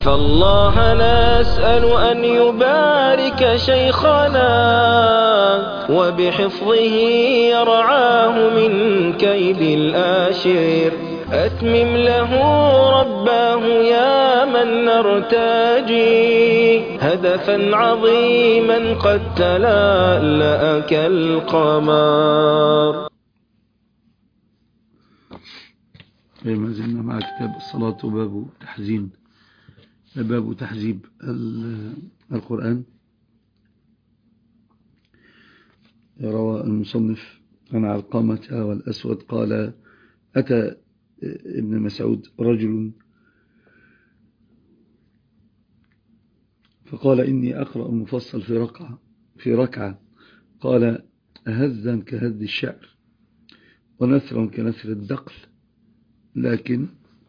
فالله نسأل أن يبارك شيخنا وبحفظه يرعاه من كيد الآشر. أتمم له رباه يا من نرتجي هدفا عظيما قد تلألأ كالقمر. ما زلنا مع كتاب الصلاة باب تحزيب القرآن. روى المصنف عن علقمة والأسود قال: أتى ابن مسعود رجل فقال: إني أقرأ المفصل في ركعة. قال: أهزا كهز الشعر ونثرا كنثر الدقل، لكن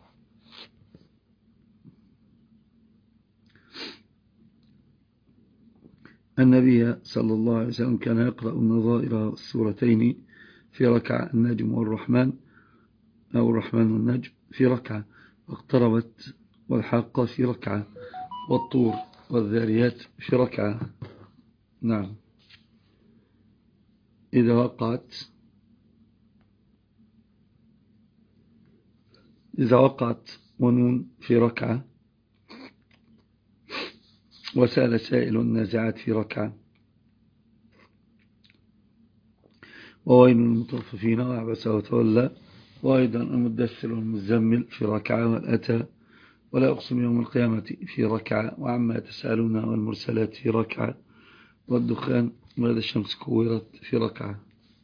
النبي صلى الله عليه وسلم كان يقرأ النظائر السورتين في ركعة، النجم والرحمن أو الرحمن والنجم في ركعة، واقتربت والحاقة في ركعة، والطور والذاريات في ركعة. نعم، إذا وقعت ونون في ركعة، وسال سائل النازعات في ركعة، وويل المطففين وعبس وتولى، وأيضا المدثر والمزمل في ركعة، والأتى ولا أقسم يوم القيامة في ركعة، وعما يتساءلون والمرسلات في ركعة، والدخان وإذا الشمس كورت في ركعة.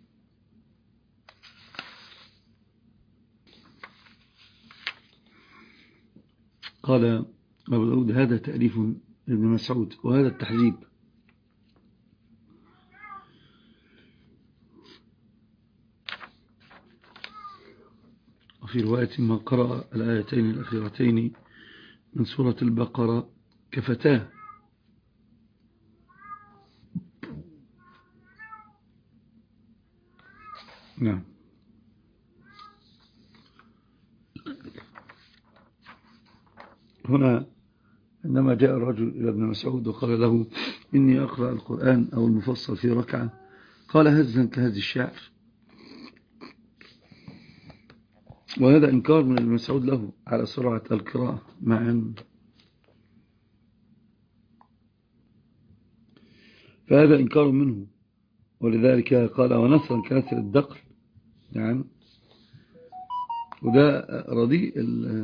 قال أبو داود: هذا تأليف ابن مسعود، وهذا التحزيب. وفي رواية: ما قرأ الآيتين الأخيرتين من سورة البقرة كفتاه. نعم. هنا عندما جاء الرجل إلى ابن مسعود وقال له: إني أقرأ القرآن أو المفصل في ركعة، قال: هزا كهز الشعر. وهذا إنكار من ابن مسعود له على سرعة القراءة، فهذا إنكار منه، ولذلك قال: ونثرا كنثر الدقل. يعني وده رديء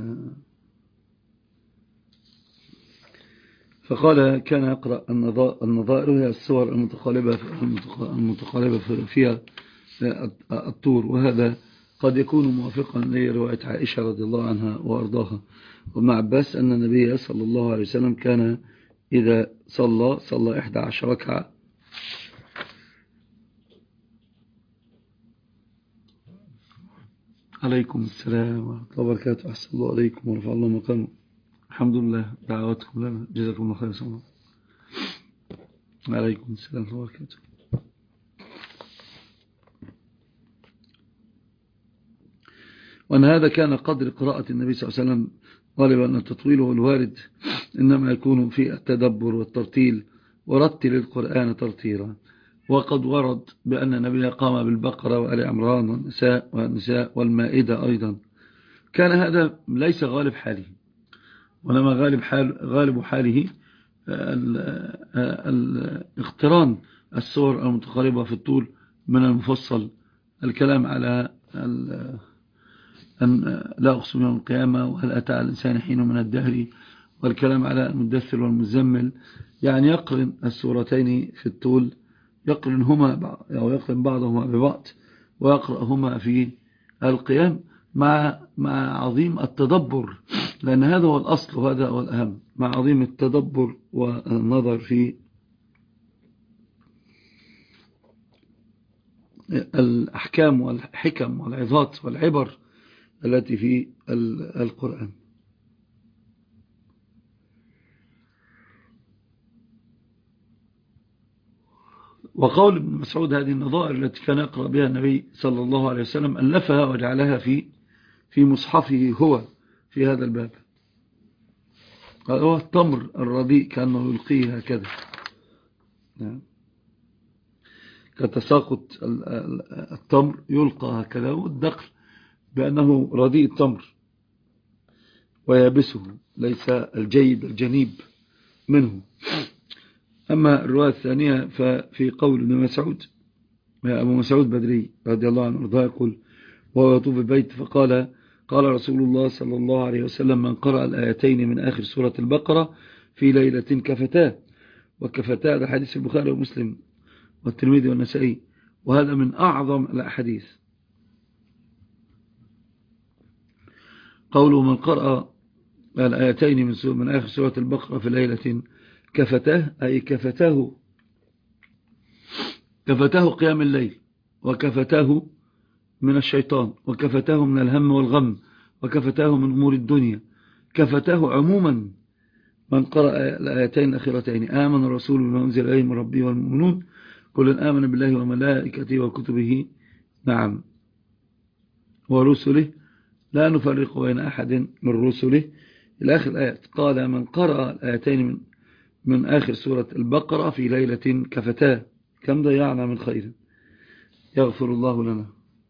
فقال: كان يقرأ النظائر هي الصور المتقالبة فيها الطور، وهذا قد يكون موافقا لرواية عائشة رضي الله عنها وأرضاها وابن عباس أن النبي صلى الله عليه وسلم كان إذا صلى 11 ركعة. عليكم السلام ورحمة الله وبركاته. أحسن الله عليكم ورفع الله مقامه. الحمد لله، دعواتكم لنا، جزاكم الله خير. سلام عليكم السلام ورحمة الله وبركاته. وأن هذا كان قدر قراءة النبي صلى الله عليه وسلم، غالبا أن تطويله الوارد إنما يكون في التدبر والترتيل، ورتل القرآن ترتيلا. وقد ورد بأن النبي قام بالبقرة وآل عمران والنساء والمائدة أيضا. كان هذا ليس غالب حاله، ولما غالب حاله اقتران السور المتقاربة في الطول من المفصل، الكلام على أن لا أقسم يوم القيامة، وهل أتى على الإنسان حين من الدهر، والكلام على المدثر والمزمل. يعني يقرن السورتين في الطول، يقرن بعضهما ببعض، ويقرأهما في القيام مع عظيم التدبر، لأن هذا هو الأصل وهذا هو الأهم، مع عظيم التدبر والنظر في الأحكام والحكم والعظات والعبر التي في القرآن. وقول ابن مسعود: هذه النظائر التي كان يقرأ بها النبي صلى الله عليه وسلم ألفها وجعلها في مصحفه هو في هذا الباب. هو التمر الرديء كأنه يلقيه هكذا، نعم، كتساقط التمر يلقى هكذا، والدقل بأنه رديء التمر ويابسه ليس الجيد الجنيب منه. أما الرواية الثانية ففي قول ابن مسعود، أبو مسعود بدري رضي الله عنه وارضاه، يقول وهو يطوف البيت فقال قال رسول الله صلى الله عليه وسلم من قرأ الآيتين من آخر سورة البقرة في ليلة كفتاه. وكفتاه هذا حديث البخاري ومسلم والترمذي والنسائي، وهذا من أعظم الأحاديث. قوله من قرأ الآيتين من آخر سورة البقرة في ليلة كفتاه، أي كفتاه قيام الليل، وكفتاه من الشيطان، وكفتاه من الهم والغم، وكفتاه من أمور الدنيا، كفتاه عموما. من قرأ الآيتين الأخيرتين آمن الرسول بما أنزل إليه من ربه والمؤمنون كل آمن بالله وملائكته وكتبه نعم ورسله لا نفرق بين أحد من رسله إلى آخر الآيات. قال من قرأ الآيتين من آخر سورة البقرة في ليلة كفتاه. كم ضيعنا من خير، يغفر الله لنا.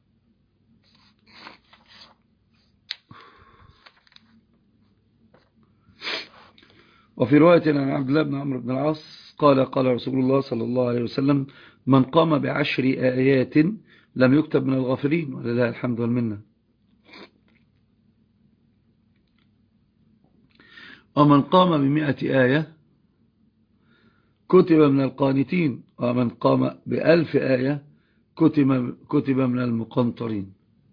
وفي رواية عن عبد الله بن عمرو بن العاص قال قال رسول الله صلى الله عليه وسلم من قام ب10 آيات لم يكتب من الغافلين، ولله الحمد والمنة. ومن قام ب100 آية كتب من القانتين، ومن قام ب1000 آية كتب من المقنطرين.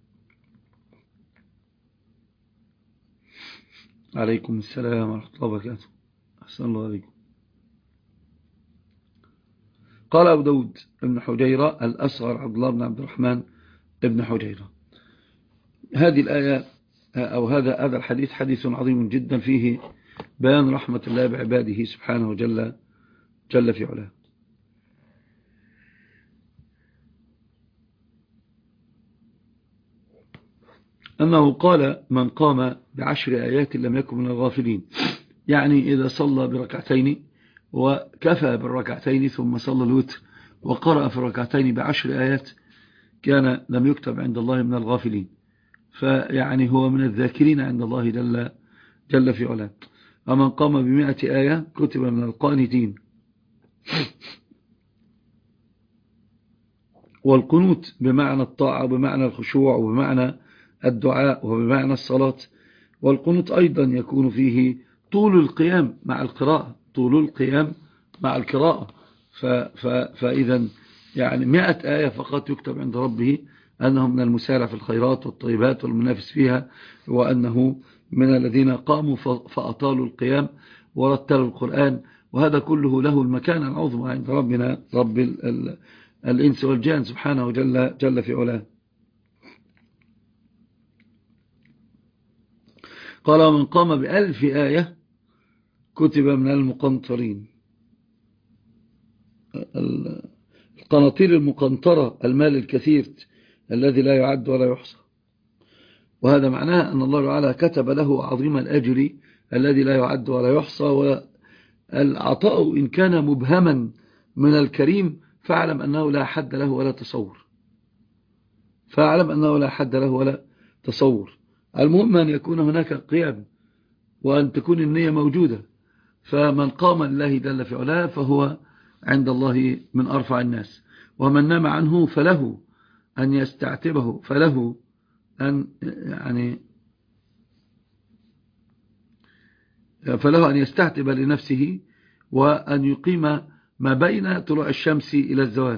عليكم السلام ورحمة الله وبركاته. أحسن الله عليكم. قال أبو داود ابن حجيرة الأصغر عبد الله بن عبد الرحمن ابن حجيرة. هذه الآية أو هذا الحديث حديث عظيم جدا، فيه بيان رحمة الله بعباده سبحانه جل في علاه. أنه قال من قام ب10 آيات لم يكن من الغافلين، يعني إذا صلى بركعتين وكفى بالركعتين ثم صلى الوتر وقرأ في الركعتين ب10 آيات لم يكتب عند الله من الغافلين، فيعني هو من الذاكرين عند الله جل في علاه. ومن قام ب100 آية كتب من القانتين. والقنوت بمعنى الطاعة وبمعنى الخشوع وبمعنى الدعاء وبمعنى الصلاة. والقنوت أيضا يكون فيه طول القيام مع القراءة، فإذا يعني 100 آية فقط يكتب عند ربه أنه من المسارع في الخيرات والطيبات والمنافس فيها، وأنه من الذين قاموا فأطالوا القيام ورتلوا القرآن. وهذا كله له المكان العظمى عند ربنا رب الإنس والجان سبحانه جل في علاه. قال ومن قام ب1000 آية كتب من المقنطرين. القناطير المقنطرة المال الكثير الذي لا يعد ولا يحصى، وهذا معناه أن الله تعالى كتب له عظيم الأجر الذي لا يعد ولا يحصى. والعطاء إن كان مبهما من الكريم فاعلم أنه لا حد له ولا تصور. المهم أن يكون هناك قيام وأن تكون النية موجودة. فمن قام لله جل في علاه فهو عند الله من أرفع الناس، ومن نام عنه فله أن يستعتبه، فله أن يستعتب لنفسه وأن يقيم ما بين طلوع الشمس إلى الزوال.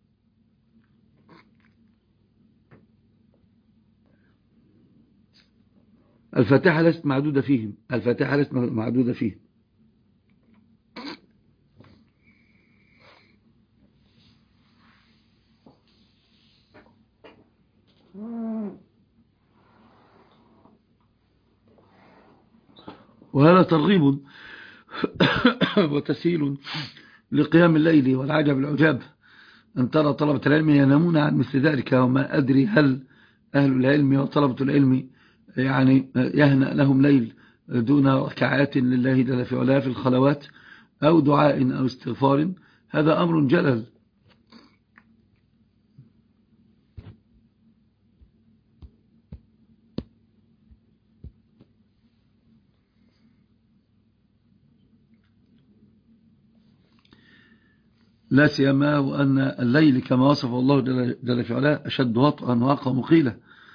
الفاتحة ليست معدودة فيهم، وهذا ترغيب وتسهيل لقيام الليل. والعجب العجاب أن ترى طلبة العلم ينامون عن مثل ذلك، وما أدري هل أهل العلم وطلبة العلم يعني يهنأ لهم ليل دون ركعات لله جل في علاه في الخلوات أو دعاء أو استغفار، هذا أمر جلل. لا سيما وأن الليل كما وصف الله جل في علاه أشد وطئا وأقوى مقيلة،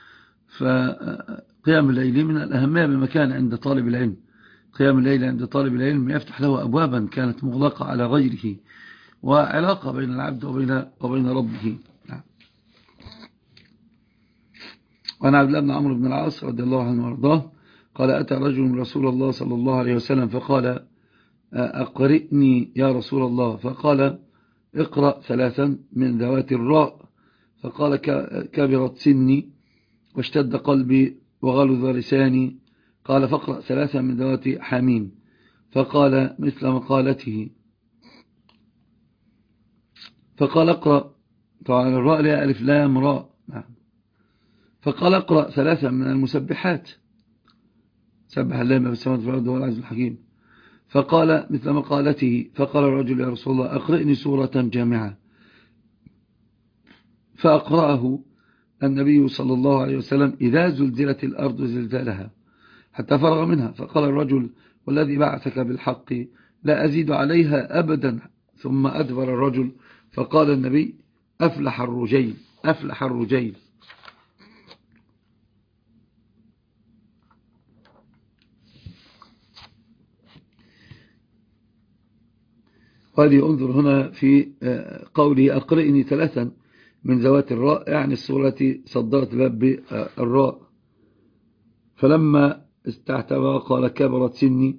فقيام الليل من الأهمية بمكان عند طالب العلم. قيام الليل عند طالب العلم يفتح له أبوابا كانت مغلقة على غيره، وعلاقة بين العبد وبين ربه. وعن عبد الله بن عمرو بن العاص رضي الله عنه وارضاه قال: أتى رجل رسول الله صلى الله عليه وسلم فقال: أقرئني يا رسول الله. فقال: اقرأ ثلاثا من ذوات الراء. فقال: كبرت سني واشتد قلبي وغلظ لساني. قال: فاقرأ ثلاثا من ذوات حميم. فقال مثل مقالته. فقال: اقرأ. طبعا الراء لها ألف لام راء. فقال: اقرأ ثلاثا من المسبحات، سبح الله ما في السماوات والأرض وهو العزيز الحكيم. فقال مثل مقالته. فقال الرجل: يا رسول الله أقرئني سورة جامعة. فأقرأه النبي صلى الله عليه وسلم: إذا زلزلت الأرض زلزالها، حتى فرغ منها. فقال الرجل: والذي بعثك بالحق لا أزيد عليها أبدا. ثم أدبر الرجل. فقال النبي: أفلح الرجيل، أفلح الرجيل. قال ينظر هنا في قوله: أقرئني ثلاثا من ذوات الراء، يعني السورة صدرت باب بالراء. فلما استعتبى قال: كبرت سني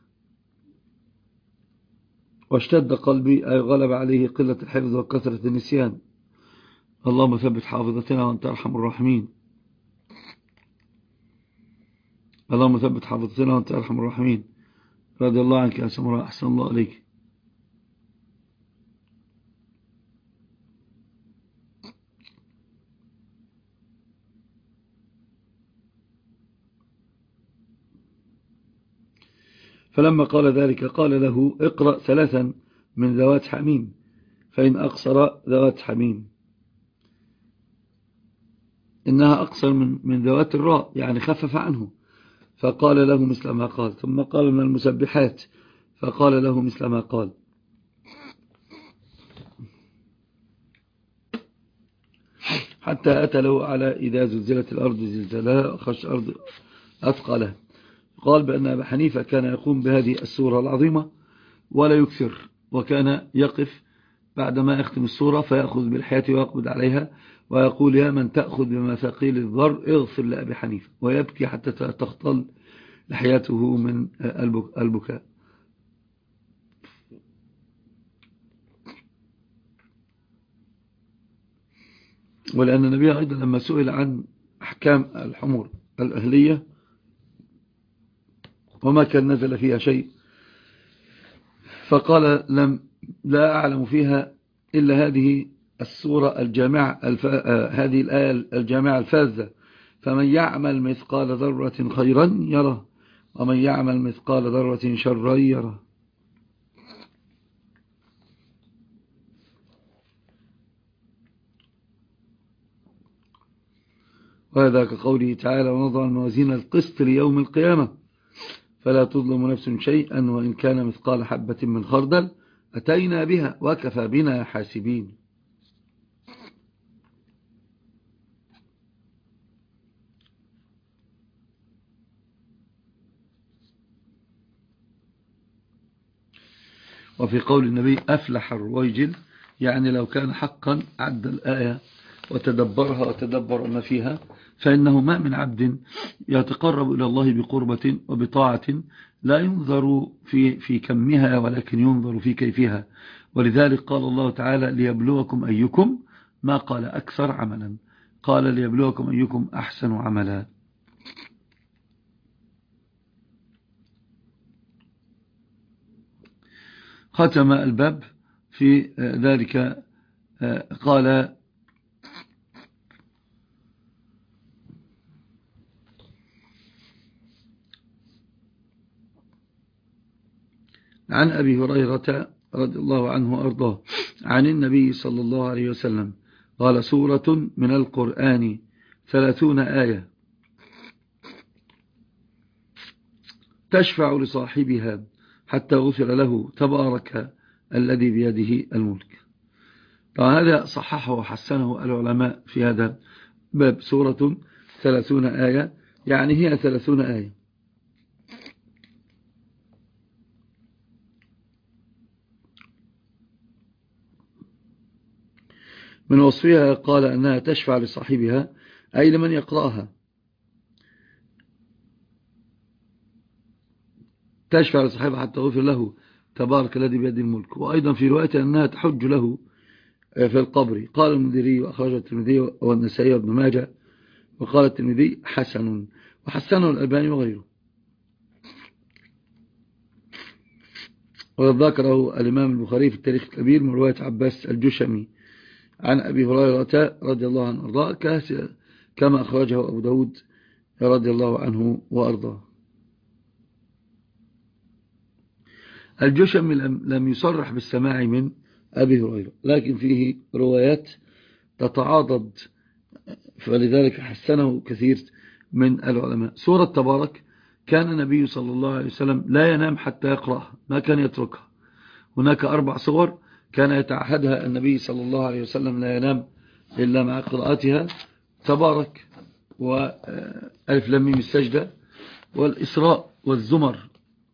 واشتد قلبي، أي غلب عليه قلة الحفظ وكثرة النسيان. اللهم ثبت حافظتنا وأنت أرحم الراحمين. اللهم ثبت حافظتنا وأنت أرحم الراحمين. رضي الله عنك يا سمراء، أحسن الله عليك. فلما قال ذلك قال له: اقرأ ثلاثا من ذوات حميم، فإن أقصر ذوات حميم إنها أقصر من ذوات الراء، يعني خفف عنه. فقال له مثل ما قال. ثم قال: من المسبحات. فقال له مثل ما قال. حتى أتى له على إذا زلزلت الأرض زلزالها خش أرض أثقلها. قال بأن أبا حنيفة كان يقوم بهذه السورة العظيمة ولا يكثر، وكان يقف بعدما يختم السورة فيأخذ بالحياة ويقبض عليها ويقول: يا من تأخذ بمثاقيل الذر اغفر لأبي حنيفة، ويبكي حتى تختل لحياته من البكاء. ولأن النبي أيضا لما سئل عن أحكام الحمور الأهلية وما كان نزل فيها شيء، فقال: لا أعلم فيها إلا هذه السورة الجامعة، هذه الآية الجامعة الفاذة: فمن يعمل مثقال ذرة خيرا يره، ومن يعمل مثقال ذرة شرا يره. وهذا كقوله تعالى: ونضع الموازين القسط ليوم القيامة فلا تظلم نفس شيئا وإن كان مثقال حبة من خردل أتينا بها وكفى بنا حاسبين. وفي قول النبي: أفلح الرويجل، يعني لو كان حقا عد الآية وتدبرها وتدبر ما فيها، فإنه ما من عبد يتقرب إلى الله بقربة وبطاعة لا ينظر في كمها ولكن ينظر في كيفها. ولذلك قال الله تعالى: ليبلوكم أيكم، ما قال أكثر عملا، قال ليبلوكم أيكم أحسن عملا. ختم الباب في ذلك قال: عن أبي هريرة رضي الله عنه وأرضاه عن النبي صلى الله عليه وسلم قال: سورة من القرآن 30 آية تشفع لصاحبها حتى غفر له تبارك الذي بيده الملك. طبعا هذا صححه وحسنه العلماء في هذا باب. سورة 30 آية يعني هي 30 آية. من وصفها قال أنها تشفع لصاحبها أي لمن يقرأها، تشفع لصاحبها حتى غفر له تبارك الذي بيده الملك. وأيضا في رواية أنها تحج له في القبر. قال المنذري وأخرجه الترمذي والنسائي وابن ماجه، وقال الترمذي حسن، وحسنه الألباني وغيره. وقد ذكره الإمام البخاري في التاريخ الكبير من رواية عباس الجشمي عن أبي هريرة رضي الله عنه وأرضاه كما أخرجه أبو داود رضي الله عنه وأرضاه. الجشمي لم يصرح بالسماع من أبي هريرة، لكن فيه روايات تتعاضد، فلذلك حسنه كثير من العلماء. سورة تبارك كان النبي صلى الله عليه وسلم لا ينام حتى يقرأها، ما كان يتركها. هناك 4 سور كان يتعهدها النبي صلى الله عليه وسلم لا ينام إلا مع قراءتها: تبارك، وألف لام ميم السجدة، والإسراء، والزمر.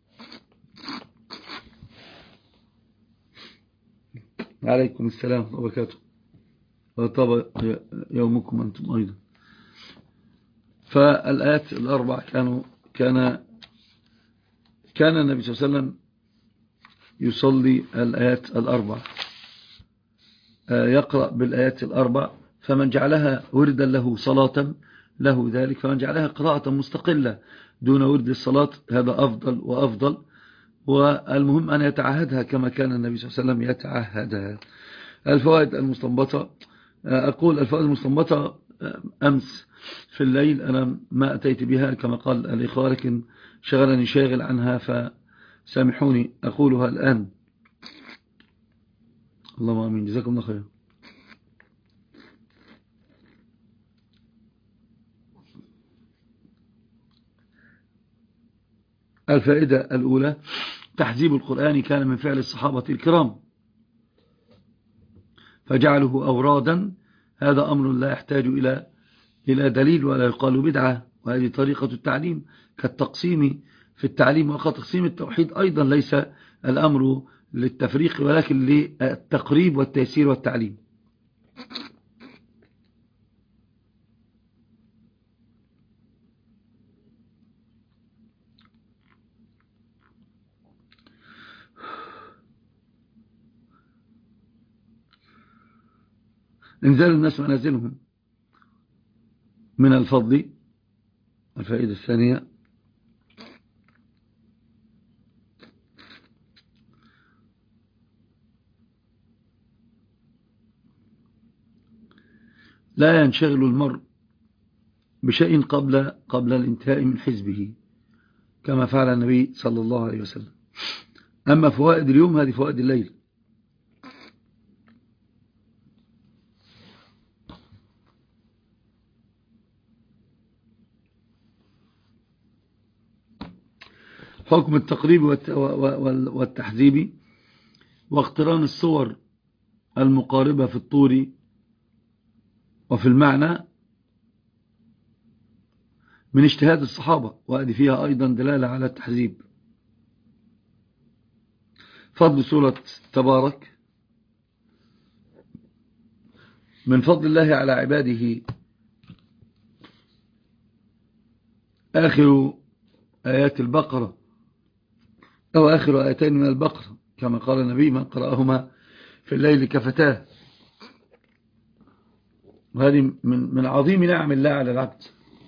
عليكم السلام وبركاته، وطاب يومكم أنتم أيضا. فالآيات ال4 كان النبي صلى الله عليه وسلم يصلي الآيات ال4، يقرأ بالآيات ال4. فمن جعلها وردا له صلاة له ذلك، فمن جعلها قراءة مستقلة دون ورد الصلاة هذا أفضل وأفضل. والمهم أن يتعهدها كما كان النبي صلى الله عليه وسلم يتعهدها. الفوائد المستنبطة، أقول الفوائد المستنبطة أمس في الليل أنا ما أتيت بها كما قال الإخوة، لكن شغلني شاغل عنها فسامحوني أقولها الآن. اللهم آمين، جزاكم الله خير. الفائدة الأولى: تحزيب القرآن كان من فعل الصحابة الكرام، فجعله أورادا. هذا أمر لا يحتاج إلى دليل ولا يقال بدعة، وهذه طريقة التعليم كالتقسيم في التعليم. وتقسيم التوحيد أيضا ليس الأمر للتفريق ولكن للتقريب والتيسير والتعليم. انزال الناس منازلهم من الفضل. الفائدة الثانية: لا ينشغل المرء بشيء قبل الانتهاء من حزبه كما فعل النبي صلى الله عليه وسلم. أما فوائد اليوم هذه فوائد الليل. حكم التقريب والتحزيب واقتران الصور المقاربة في الطور وفي المعنى من اجتهاد الصحابة، وهذه فيها أيضا دلالة على التحزيب. فضل سورة تبارك: من فضل الله على عباده آخر آيات البقرة أو آخر آيتين من البقرة، كما قال النبي: من قرأهما في الليل كفتاه. وهذه من عظيم نعم الله على العبد.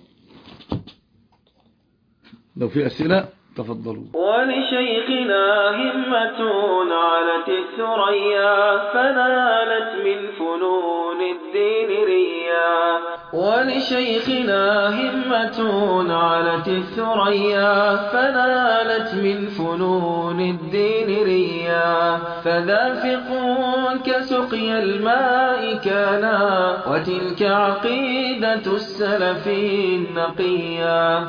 لو في أسئلة تفضلوا. ولشيخنا همة علت الثريا، فنالت من فنون الدين ريا، ولشيخنا همة علت الثريا فنالت من فنون الدين ريا فذافق كسقي الماء كانا وتلك عقيدة السلف النقيا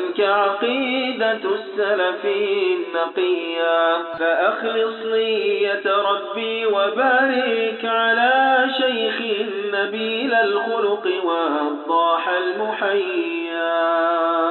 فأخلص نية ربي وبارك على شيخ نبيل الخلق وضاح المحيا.